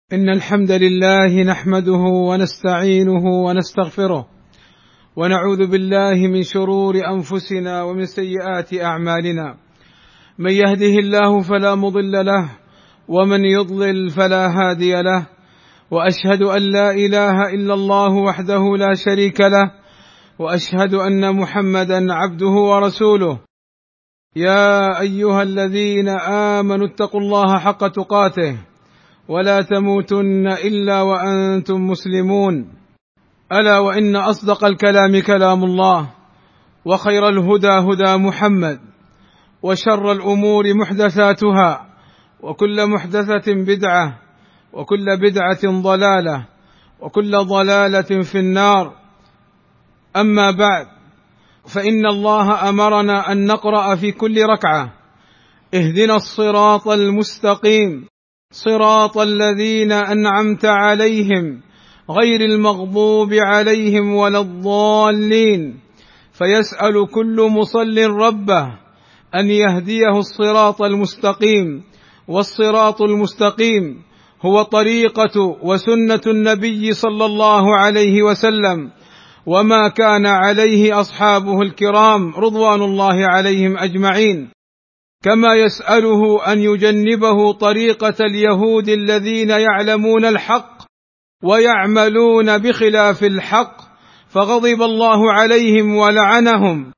إن الحمد لله نحمده ونستعينه ونستغفره ونعوذ بالله من شرور أنفسنا ومن سيئات أعمالنا. من يهده الله فلا مضل له ومن يضلل فلا هادي له، وأشهد أن لا إله إلا الله وحده لا شريك له، وأشهد أن محمدا عبده ورسوله. يا أيها الذين آمنوا اتقوا الله حق تقاته ولا تموتن إلا وأنتم مسلمون. ألا وإن أصدق الكلام كلام الله، وخير الهدى هدى محمد، وشر الأمور محدثاتها، وكل محدثة بدعة، وكل بدعة ضلالة، وكل ضلالة في النار. أما بعد، فإن الله أمرنا أن نقرأ في كل ركعة: اهدنا الصراط المستقيم صراط الذين أنعمت عليهم غير المغضوب عليهم ولا الضالين. فيسأل كل مصل ربه أن يهديه الصراط المستقيم، والصراط المستقيم هو طريقة وسنة النبي صلى الله عليه وسلم، وما كان عليه أصحابه الكرام رضوان الله عليهم أجمعين. كما يسأله أن يجنبه طريقة اليهود الذين يعلمون الحق ويعملون بخلاف الحق فغضب الله عليهم ولعنهم،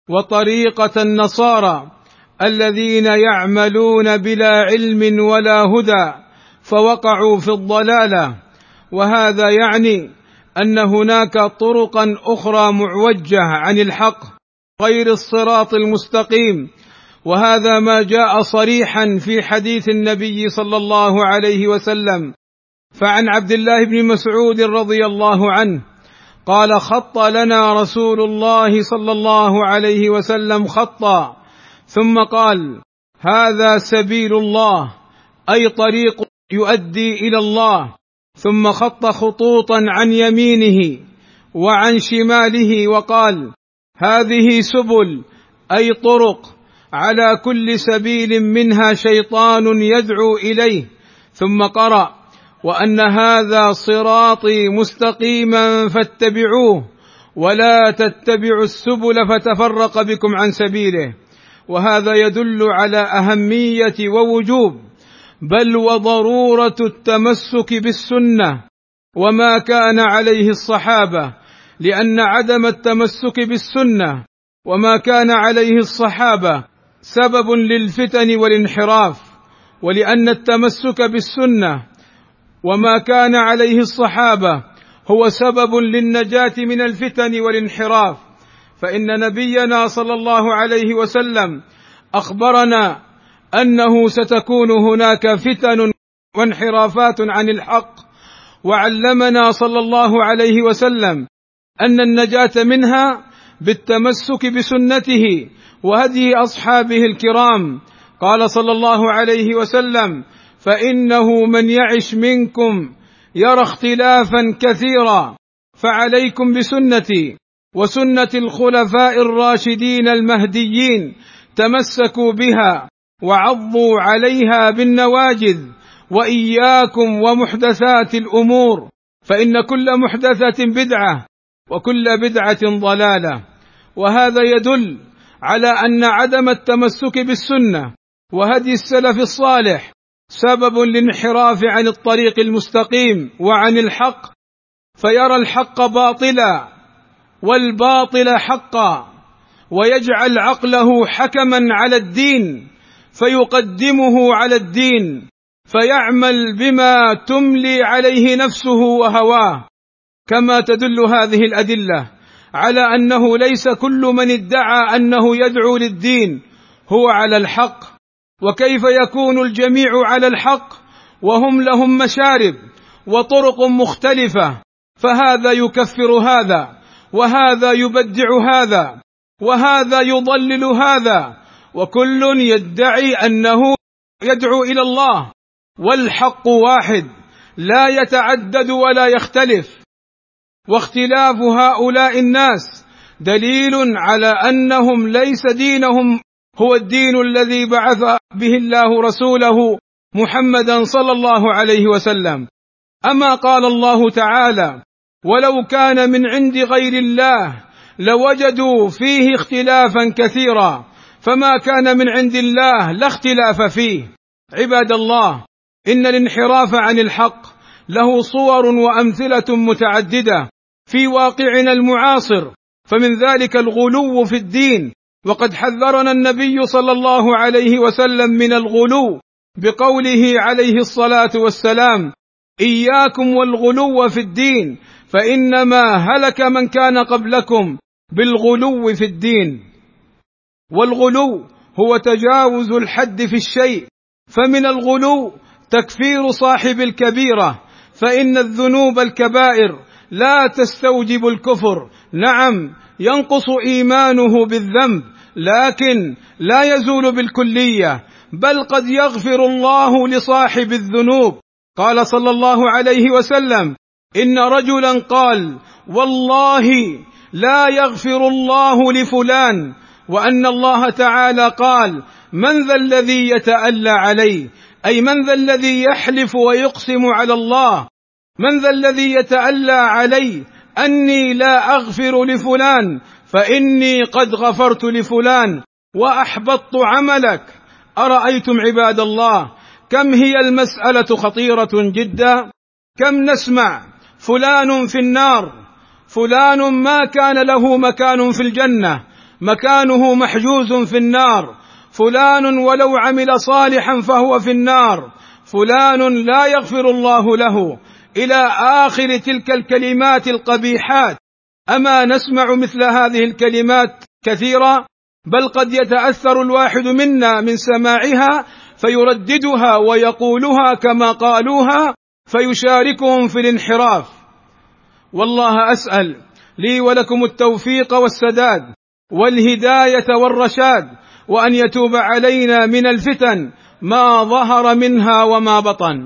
وطريقة النصارى الذين يعملون بلا علم ولا هدى فوقعوا في الضلالة. وهذا يعني أن هناك طرقا أخرى معوجة عن الحق غير الصراط المستقيم، وهذا ما جاء صريحا في حديث النبي صلى الله عليه وسلم. فعن عبد الله بن مسعود رضي الله عنه قال: خط لنا رسول الله صلى الله عليه وسلم خطا، ثم قال: هذا سبيل الله، أي طريق يؤدي إلى الله. ثم خط خطوطا عن يمينه وعن شماله وقال: هذه سبل، أي طرق، على كل سبيل منها شيطان يدعو إليه. ثم قرأ: وأن هذا صراطي مستقيما فاتبعوه ولا تتبعوا السبل فتفرق بكم عن سبيله. وهذا يدل على أهمية ووجوب بل وضرورة التمسك بالسنة وما كان عليه الصحابة، لأن عدم التمسك بالسنة وما كان عليه الصحابة سبب للفتن والانحراف، ولأن التمسك بالسنة وما كان عليه الصحابة هو سبب للنجاة من الفتن والانحراف. فإن نبينا صلى الله عليه وسلم أخبرنا أنه ستكون هناك فتن وانحرافات عن الحق، وعلمنا صلى الله عليه وسلم أن النجاة منها بالتمسك بسنته وهدي أصحابه الكرام. قال صلى الله عليه وسلم: فإنه من يعش منكم يرى اختلافا كثيرا، فعليكم بسنتي وسنة الخلفاء الراشدين المهديين، تمسكوا بها وعضوا عليها بالنواجذ، وإياكم ومحدثات الأمور، فإن كل محدثة بدعة وكل بدعة ضلالة. وهذا يدل على أن عدم التمسك بالسنة وهدي السلف الصالح سبب للانحراف عن الطريق المستقيم وعن الحق، فيرى الحق باطلا والباطل حقا، ويجعل عقله حكما على الدين فيقدمه على الدين، فيعمل بما تملي عليه نفسه وهواه. كما تدل هذه الأدلة على أنه ليس كل من ادعى أنه يدعو للدين هو على الحق. وكيف يكون الجميع على الحق وهم لهم مشارب وطرق مختلفة؟ فهذا يكفر هذا، وهذا يبدع هذا، وهذا يضلل هذا، وكل يدعي أنه يدعو إلى الله، والحق واحد لا يتعدد ولا يختلف. واختلاف هؤلاء الناس دليل على أنهم ليس دينهم هو الدين الذي بعث به الله رسوله محمدا صلى الله عليه وسلم، أما قال الله تعالى: ولو كان من عند غير الله لوجدوا فيه اختلافا كثيرا، فما كان من عند الله لا اختلاف فيه. عباد الله، إن الانحراف عن الحق له صور وأمثلة متعددة في واقعنا المعاصر، فمن ذلك الغلو في الدين، وقد حذرنا النبي صلى الله عليه وسلم من الغلو بقوله عليه الصلاة والسلام: إياكم والغلو في الدين فإنما هلك من كان قبلكم بالغلو في الدين. والغلو هو تجاوز الحد في الشيء، فمن الغلو تكفير صاحب الكبيرة، فإن الذنوب الكبائر لا تستوجب الكفر، نعم ينقص إيمانه بالذنب لكن لا يزول بالكلية، بل قد يغفر الله لصاحب الذنوب. قال صلى الله عليه وسلم: إن رجلا قال: والله لا يغفر الله لفلان، وأن الله تعالى قال: من ذا الذي يتألى علي، أي من ذا الذي يحلف ويقسم على الله، من ذا الذي يتألى علي أني لا أغفر لفلان فإني قد غفرت لفلان وأحبطت عملك. أرأيتم عباد الله كم هي المسألة خطيرة جدا؟ كم نسمع فلان في النار، فلان ما كان له مكان في الجنة، مكانه محجوز في النار، فلان ولو عمل صالحا فهو في النار، فلان لا يغفر الله له، إلى آخر تلك الكلمات القبيحات. أما نسمع مثل هذه الكلمات كثيرة؟ بل قد يتأثر الواحد منا من سماعها فيرددها ويقولها كما قالوها، فيشاركهم في الانحراف. والله أسأل لي ولكم التوفيق والسداد والهداية والرشاد، وأن يتوب علينا من الفتن ما ظهر منها وما بطن.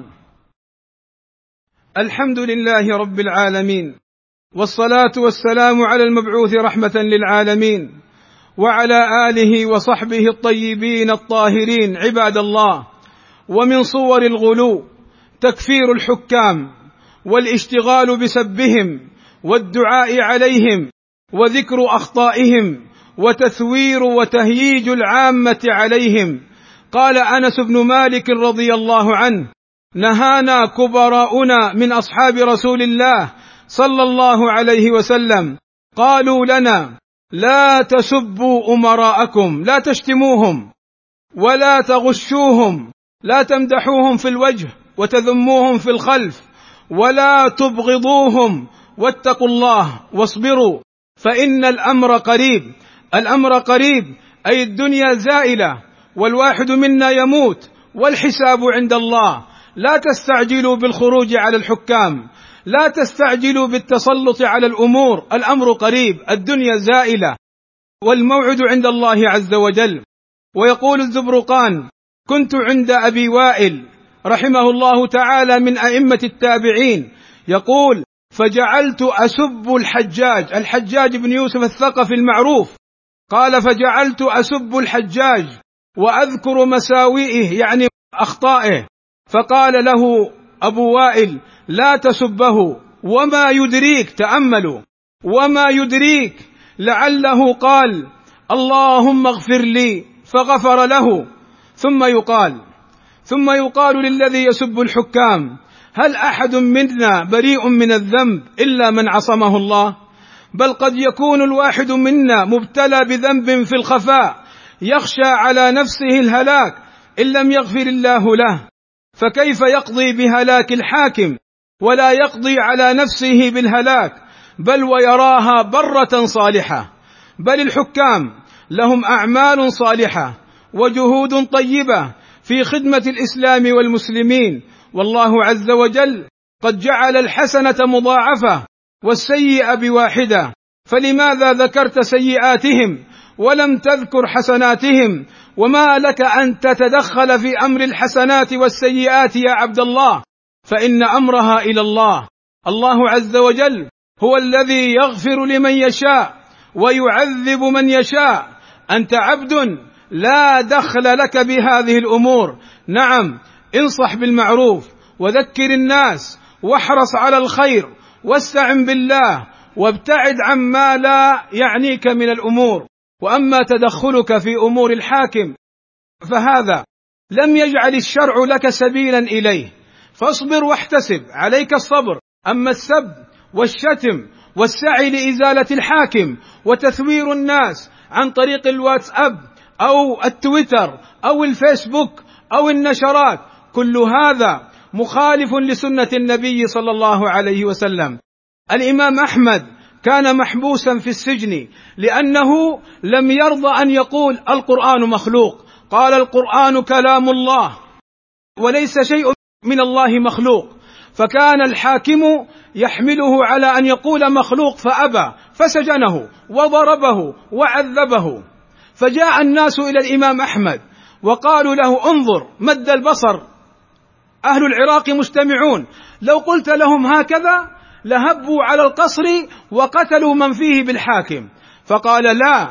الحمد لله رب العالمين، والصلاة والسلام على المبعوث رحمة للعالمين، وعلى آله وصحبه الطيبين الطاهرين. عباد الله، ومن صور الغلو تكفير الحكام والاشتغال بسبهم والدعاء عليهم وذكر أخطائهم وتثوير وتهييج العامة عليهم. قال أنس بن مالك رضي الله عنه: نهانا كبراؤنا من أصحاب رسول الله صلى الله عليه وسلم، قالوا لنا: لا تسبوا أمراءكم، لا تشتموهم ولا تغشوهم، لا تمدحوهم في الوجه وتذموهم في الخلف، ولا تبغضوهم، واتقوا الله واصبروا فإن الأمر قريب. الأمر قريب أي الدنيا زائلة، والواحد منا يموت والحساب عند الله. لا تستعجلوا بالخروج على الحكام، لا تستعجلوا بالتسلط على الأمور، الأمر قريب، الدنيا زائلة والموعد عند الله عز وجل. ويقول الزبرقان: كنت عند أبي وائل رحمه الله تعالى من أئمة التابعين، يقول: فجعلت أسب الحجاج بن يوسف الثقفي المعروف، قال: فجعلت أسب الحجاج وأذكر مساوئه يعني أخطائه، فقال له أبو وائل: لا تسبه، وما يدريك، تأملوا، وما يدريك لعله قال اللهم اغفر لي فغفر له. ثم يقال للذي يسب الحكام: هل أحد منا بريء من الذنب إلا من عصمه الله؟ بل قد يكون الواحد منا مبتلى بذنب في الخفاء يخشى على نفسه الهلاك إن لم يغفر الله له، فكيف يقضي بهلاك الحاكم ولا يقضي على نفسه بالهلاك، بل ويراها برة صالحة؟ بل الحكام لهم أعمال صالحة وجهود طيبة في خدمة الإسلام والمسلمين، والله عز وجل قد جعل الحسنة مضاعفة والسيئة بواحدة، فلماذا ذكرت سيئاتهم ولم تذكر حسناتهم؟ وما لك أن تتدخل في أمر الحسنات والسيئات يا عبد الله؟ فإن أمرها إلى الله. الله عز وجل هو الذي يغفر لمن يشاء ويعذب من يشاء، أنت عبد لا دخل لك بهذه الأمور. نعم، انصح بالمعروف وذكر الناس واحرص على الخير واستعن بالله وابتعد عما لا يعنيك من الأمور. وأما تدخلك في أمور الحاكم فهذا لم يجعل الشرع لك سبيلا إليه، فاصبر واحتسب، عليك الصبر. أما السب والشتم والسعي لإزالة الحاكم وتثوير الناس عن طريق الواتساب أو التويتر أو الفيسبوك أو النشرات، كل هذا مخالف لسنة النبي صلى الله عليه وسلم. الإمام أحمد كان محبوسا في السجن لأنه لم يرضى أن يقول القرآن مخلوق، قال القرآن كلام الله وليس شيء من الله مخلوق، فكان الحاكم يحمله على أن يقول مخلوق فأبى، فسجنه وضربه وعذبه. فجاء الناس إلى الإمام أحمد وقالوا له انظر مد البصر، أهل العراق مستمعون، لو قلت لهم هكذا لهبوا على القصر وقتلوا من فيه بالحاكم. فقال لا،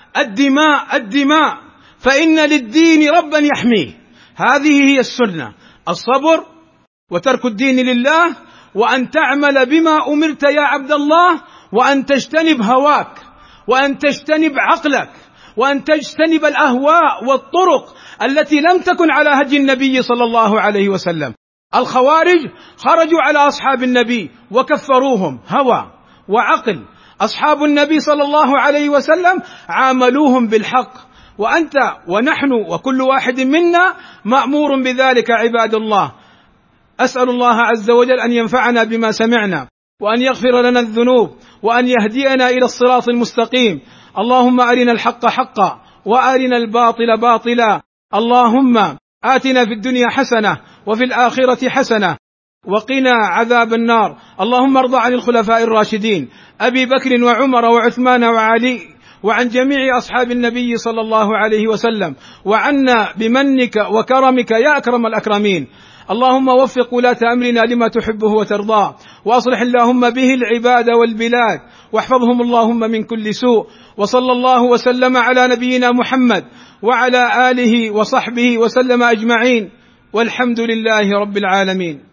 الدماء الدماء، فإن للدين ربا يحميه. هذه هي السنة، الصبر وترك الدين لله، وأن تعمل بما أمرت يا عبد الله، وأن تجتنب هواك، وأن تجتنب عقلك، وأن تجتنب الأهواء والطرق التي لم تكن على هدي النبي صلى الله عليه وسلم. الخوارج خرجوا على أصحاب النبي وكفروهم هوى وعقل، أصحاب النبي صلى الله عليه وسلم عاملوهم بالحق، وأنت ونحن وكل واحد منا مأمور بذلك عباد الله. أسأل الله عز وجل أن ينفعنا بما سمعنا، وأن يغفر لنا الذنوب، وأن يهدينا إلى الصراط المستقيم. اللهم أرنا الحق حقا وأرنا الباطل باطلا. اللهم آتنا في الدنيا حسنة وفي الآخرة حسنة وقنا عذاب النار. اللهم ارض عن الخلفاء الراشدين أبي بكر وعمر وعثمان وعلي، وعن جميع أصحاب النبي صلى الله عليه وسلم، وعنا بمنك وكرمك يا أكرم الأكرمين. اللهم وفق ولاة أمرنا لما تحبه وترضاه، وأصلح اللهم به العباد والبلاد، واحفظهم اللهم من كل سوء. وصلى الله وسلم على نبينا محمد وعلى آله وصحبه وسلم أجمعين، والحمد لله رب العالمين.